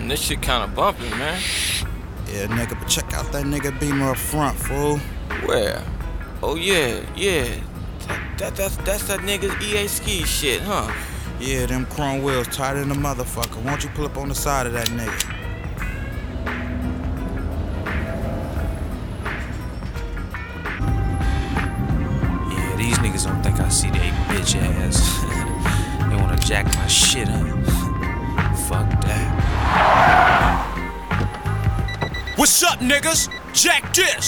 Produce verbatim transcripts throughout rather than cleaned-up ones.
this shit kinda bumpy, man. Yeah, nigga, but check out that nigga Beamer up front, fool. Where? Oh yeah, yeah. That, that that's that's that nigga's E A ski shit, huh? Yeah, them chrome wheels tighter than a motherfucker. Why don't you pull up on the side of that nigga? Yeah, these niggas don't think I see they bitch ass. They wanna jack my shit up. Fuck that. What's up, niggas? Jack this!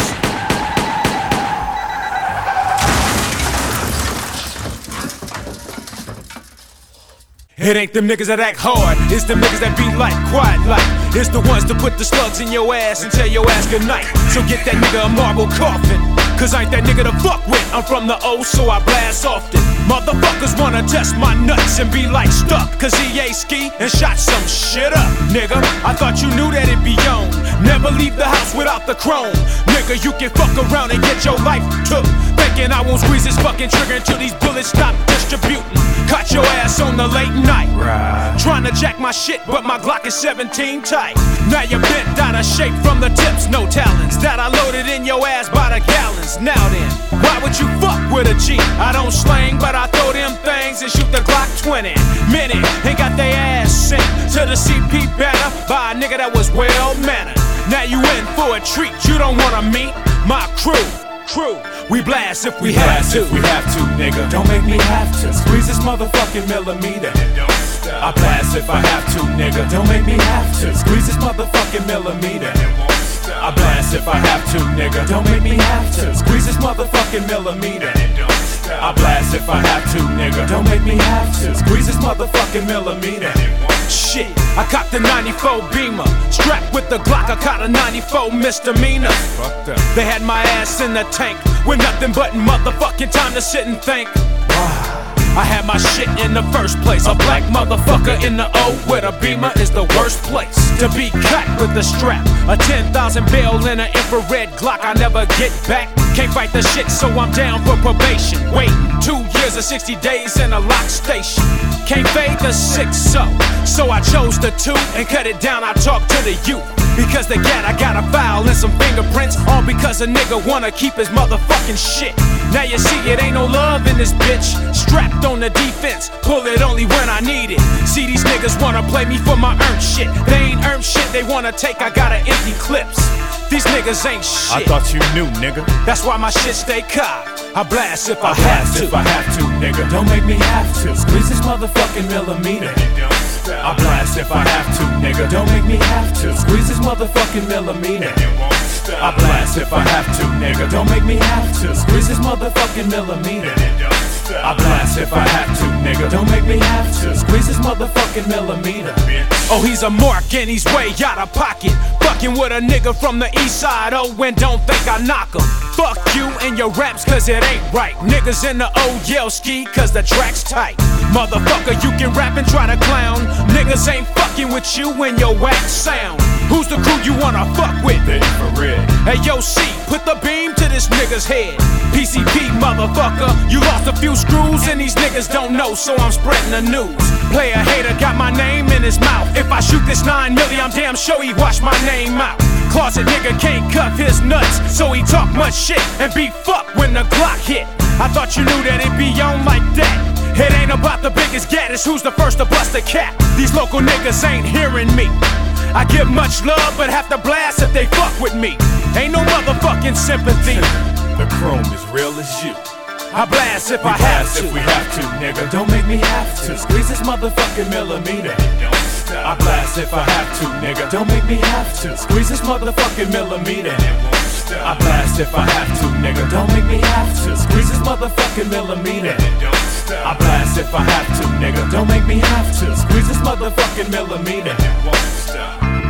It ain't them niggas that act hard, it's them niggas that be like, quiet like. It's the ones that put the slugs in your ass and tell your ass goodnight. So get that nigga a marble coffin, cause I ain't that nigga to fuck with. I'm from the O, so I blast often. Motherfuckers wanna test my nuts and be like stuck, cause E A ski and shot some shit up. Nigga, I thought you knew that it be on. Never leave the house without the chrome. Nigga, you can fuck around and get your life took, thinking I won't squeeze this fucking trigger until these bullets stop distributing. Caught your ass on the late night, right. Trying to jack my shit, but my Glock is seventeen tight. Now you're bent out of shape from the tips, no talents that I loaded in your ass by the gallons. Now then, why would you fuck with a G? I don't slang, but I throw them things and shoot the Glock twenty. Minute, ain't got they ass sent to the C P better by a nigga that was well mannered. Now you in for a treat, you don't wanna meet my crew. Crew, we blast if we, we have blast to. If we have to, nigga. Don't make me have to squeeze this motherfucking millimeter. Don't stop. I blast if I have to, nigga. Don't make me have to squeeze this motherfucking millimeter. I blast if I have to, nigga. Don't make me have to squeeze this motherfucking millimeter. I blast if I have to, nigga. Don't make me have to squeeze this motherfucking millimeter. Shit, I copped a ninety-four Beamer, strapped with the Glock. I caught a ninety-four misdemeanor. Fucked up. They had my ass in the tank with nothing but motherfucking time to sit and think. I had my shit in the first place. A black motherfucker in the O with a Beamer is the worst place to be caught with a strap. A ten thousand bail in an infrared Glock. I never get back. Can't fight the shit, so I'm down for probation. Wait, two years or sixty days in a lock station. Can't fade the six so, so I chose the two and cut it down. I talk to the youth because they got I got a file and some fingerprints, all because a nigga wanna keep his motherfucking shit. Now you see it ain't no love in this bitch. Strapped on the defense, pull it only when I need it. See these niggas wanna play me for my earned shit. They ain't earned shit, they wanna take, I gotta empty clips. These niggas ain't shit. I thought you knew, nigga. That's why my shit stay cocked. I blast if I, I have to. If I have to, nigga. Don't make me have to squeeze this motherfucking millimeter. I blast if I have to, nigga. Don't make me have to squeeze this motherfucking millimeter. I blast if I have to, nigga. Don't make me have to squeeze this motherfucking millimeter. I blast if I have to, nigga. Don't make me have to squeeze this motherfucking millimeter. Oh, he's a mark and he's way out of pocket. Fucking with a nigga from the east side, oh, and don't think I knock him. Fuck you and your raps, cause it ain't right. Niggas in the O yell ski, cause the track's tight. Motherfucker, you can rap and try to clown. Niggas ain't fucking with you and your whack sound. Who's the crew you wanna fuck with? The infrared. Hey, yo, C, put the beam to this nigga's head. P C P, motherfucker, you lost a few screws and these niggas don't know, so I'm spreading the news. Player hater got my name in his mouth. If I shoot this nine milli, I'm damn sure he wash my name out. Closet nigga can't cuff his nuts, so he talk much shit and be fucked when the Glock hit. I thought you knew that it be on like that. It ain't about the biggest gat, it's who's the first to bust a cap. These local niggas ain't hearing me. I give much love, but have to blast if they fuck with me. Ain't no motherfucking sympathy. The chrome is real as you. I blast if we I blast have to. If we have to, nigga. Don't make me have to squeeze this motherfucking millimeter. I blast if I have to, nigga. Don't make me have to squeeze this motherfucking millimeter. I blast if I have to, nigga. Don't make me have to squeeze this motherfucking millimeter. I blast if I have to, nigga. Don't make me have to squeeze this motherfucking millimeter.